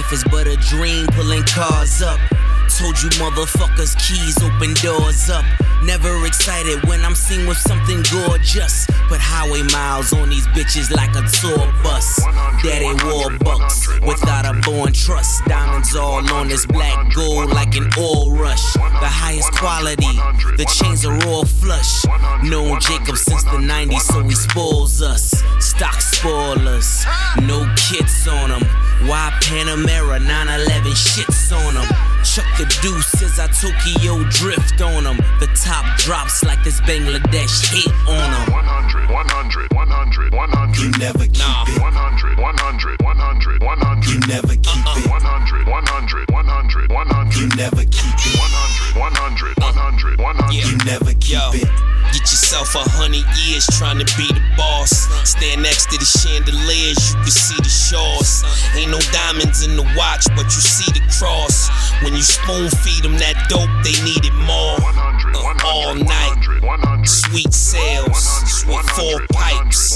Life is but a dream, pulling cars up. Told you motherfuckers keys open doors up. Never excited when I'm seen with something gorgeous. Put highway miles on these bitches like a tour bus. Daddy wore bucks without a born trust. Diamonds all on this black gold like an oil rush. The highest quality, the chains are all flush. Known Jacob since the 90s, so he spoils us. Stock spoilers, no kits on them. Why Panamera 911 shits on them. Chuck the deuces, I Tokyo drift on them. The top drops like this Bangladesh hit on them. 100, 100, 100, 100. You never keep it. 100, 100, 100, 100. You never keep it. 100, 100, 100, 100. You never keep it. 100, 100, 100, 100. You never keep it. Get yourself 100 years trying to be the boss. Stand next to the chandeliers, you can see the shores. Ain't no diamonds in the watch, but you see the cross. When you spoon feed them that dope, they need it more. All night, sweet sales, with 4 pipes,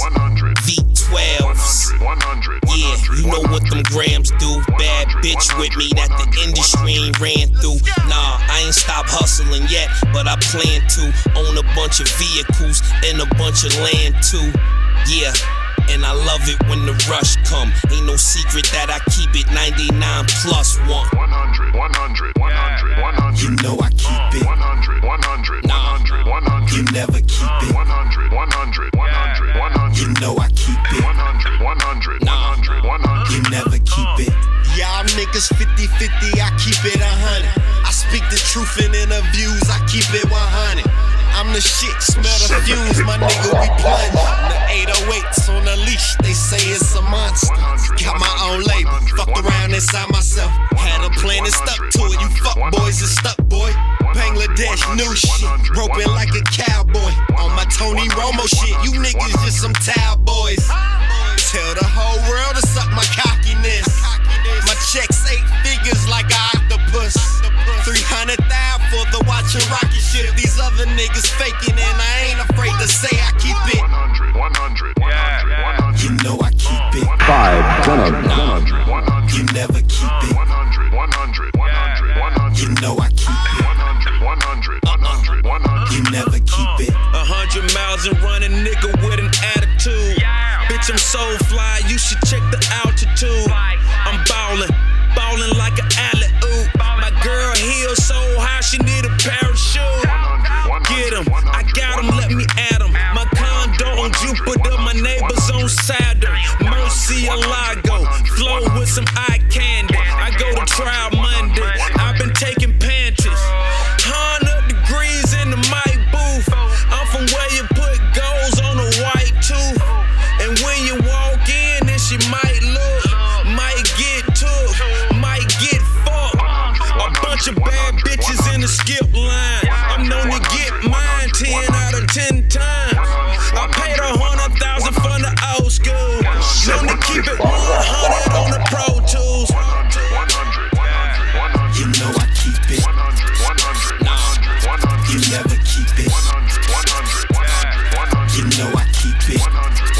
V12s. Yeah, you know what them grams do. Bad bitch with me that the industry ain't ran through. Nah, I ain't stopped hustling yet, but I plan to own a bunch of vehicles and a bunch of land too. Yeah, and I love it when the rush come. Ain't no secret that I keep it 99 plus 1. 100, 100, 100, 100. You know I keep it. 100, 100, 100, 100. You never keep it. 100, 100, 100, 100. You know I keep it. 100, 100, 100, 100. You never keep it. Y'all niggas 50-50, I keep it 100. I speak the truth in interviews, I keep it 100. I'm the shit, smell the fumes, my nigga, we plunge. The 808s on the leash, they say it's a monster. Got my own label, fucked around inside myself. Had a plan and stuck to it, you fuck boys is stuck, boy. Bangladesh, new shit, roping like a cowboy. On my Tony Romo shit, you niggas just some towel boys. Tell the whole world to suck my cockiness. My checks 8 figures like an octopus. 300,000 for the watch and rocket shit. These other niggas faking and I ain't afraid to say I keep it. 100, 100, 100, 100. You know I keep it. 5, 100, 100. You never keep it. 100, 100, 100, 100. You know I keep it. 100, 100, 100, 100. You never keep it. 100 miles and running, nigga with an attitude. Bitch, I'm so fly, you should check the altitude. I'm ballin' like an alley-oop. My girl heels so high, she need a parachute. Get 'em, I got 'em, let me at 'em. My condo on Jupiter, my neighbors on Saturn. Murcielago, flow with some eye candy. I go to trial Monday, I've been taking pantries. 100 degrees in the mic booth. I'm from where you put goals on a white tooth. And when you walk in, then she might look, might get took, might get fucked. A bunch of bad bitches in the skip line. I'm known to get mine 10 out of 10 times. I paid 100,000 for the old school. Known to keep it 100 on the Pro Tools. 100, 100, 100. You know I keep it. 100, 100, 100. You never keep it. 100, 100, 100, 100. You know I keep it. 100,